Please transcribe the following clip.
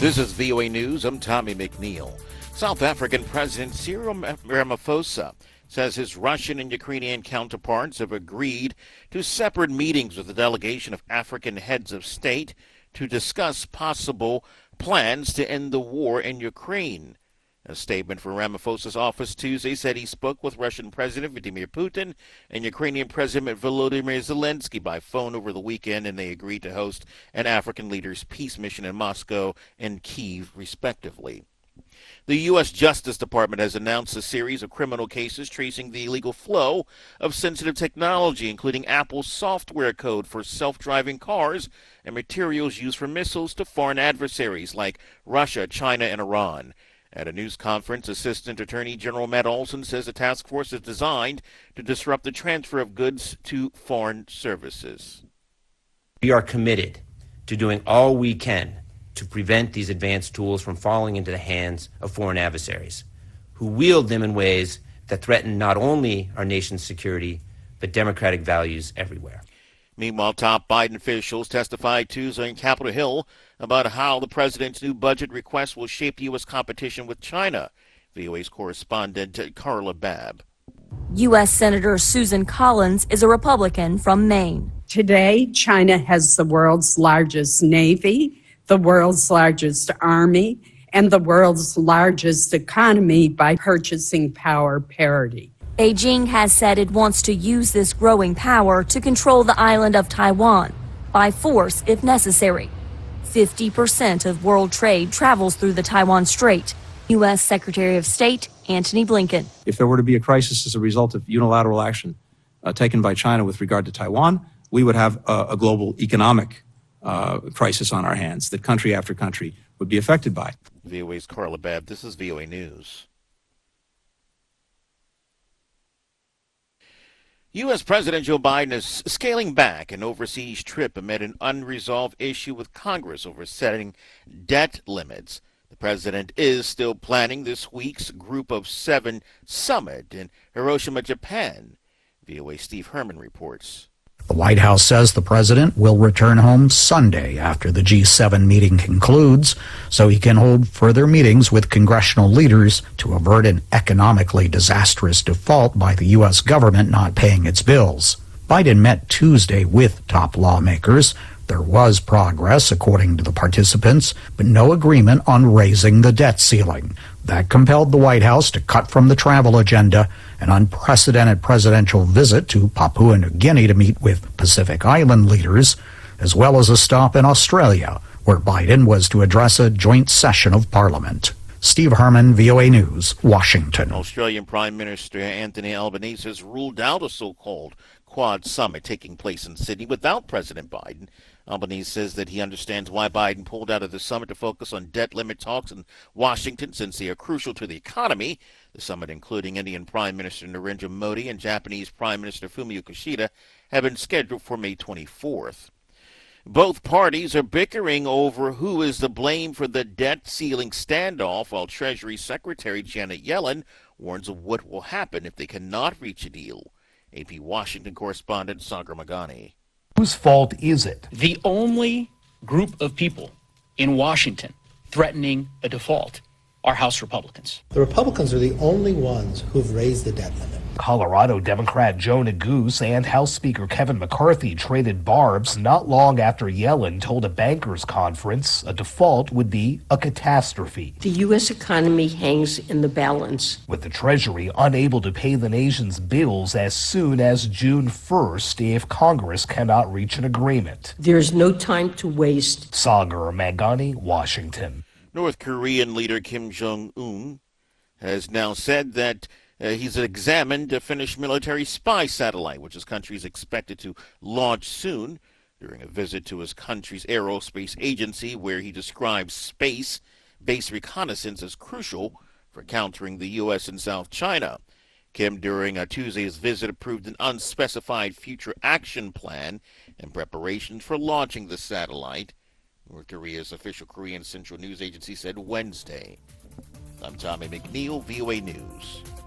This is VOA News. I'm Tommy McNeil. South African President Cyril Ramaphosa says his Russian and Ukrainian counterparts have agreed to separate meetings with a delegation of African heads of state to discuss possible plans to end the war in Ukraine. A statement from Ramaphosa's office Tuesday said he spoke with Russian President Vladimir Putin and Ukrainian President Volodymyr Zelensky by phone over the weekend, and they agreed to host an African leaders' peace mission in Moscow and Kyiv, respectively. The U.S. Justice Department has announced a series of criminal cases tracing the illegal flow of sensitive technology, including Apple's software code for self-driving cars and materials used for missiles, to foreign adversaries like Russia, China, and Iran. At a news conference, Assistant Attorney General Matt Olsen says the task force is designed to disrupt the transfer of goods to foreign services. We are committed to doing all we can to prevent these advanced tools from falling into the hands of foreign adversaries who wield them in ways that threaten not only our nation's security, but democratic values everywhere. Meanwhile, top Biden officials testified Tuesday on Capitol Hill about how the president's new budget request will shape U.S. competition with China. VOA's correspondent Carla Babb. U.S. Senator Susan Collins is a Republican from Maine. Today, China has the world's largest Navy, the world's largest Army, and the world's largest economy by purchasing power parity. Beijing has said it wants to use this growing power to control the island of Taiwan by force if necessary. 50% of world trade travels through the Taiwan Strait. U.S. Secretary of State Antony Blinken. If there were to be a crisis as a result of unilateral action taken by China with regard to Taiwan, we would have a global economic crisis on our hands that country after country would be affected by. VOA's Carla Babb. This is VOA News. U.S. President Joe Biden is scaling back an overseas trip amid an unresolved issue with Congress over setting debt limits. The president is still planning this week's Group of Seven summit in Hiroshima, Japan. VOA Steve Herman reports. The White House says the president will return home Sunday after the G7 meeting concludes, so he can hold further meetings with congressional leaders to avert an economically disastrous default by the U.S. government not paying its bills. Biden met Tuesday with top lawmakers. There was progress, according to the participants, but no agreement on raising the debt ceiling. That compelled the White House to cut from the travel agenda an unprecedented presidential visit to Papua New Guinea to meet with Pacific Island leaders, as well as a stop in Australia, where Biden was to address a joint session of Parliament. Steve Herman, VOA News, Washington. Australian Prime Minister Anthony Albanese has ruled out a so-called Quad Summit taking place in Sydney without President Biden. Albanese says that he understands why Biden pulled out of the summit to focus on debt limit talks in Washington, since they are crucial to the economy. The summit, including Indian Prime Minister Narendra Modi and Japanese Prime Minister Fumio Kishida, have been scheduled for May 24th. Both parties are bickering over who is to blame for the debt ceiling standoff, while Treasury Secretary Janet Yellen warns of what will happen if they cannot reach a deal. AP Washington correspondent Sagar Magani. Whose fault is it? The only group of people in Washington threatening a default are House Republicans. The Republicans are the only ones who've raised the debt limit. Colorado Democrat Joe Neguse and House Speaker Kevin McCarthy traded barbs not long after Yellen told a bankers conference a default would be a catastrophe. The U.S. economy hangs in the balance, with the Treasury unable to pay the nation's bills as soon as June 1st if Congress cannot reach an agreement. There's no time to waste. Sagar Magani, Washington. North Korean leader Kim Jong-un has now said that he's examined a Finnish military spy satellite, which his country is expected to launch soon, during a visit to his country's aerospace agency, where he describes space-based reconnaissance as crucial for countering the U.S. and South China. Kim, during Tuesday's visit, approved an unspecified future action plan in preparation for launching the satellite. North Korea's official Korean Central News Agency said Wednesday. I'm Tommy McNeil, VOA News.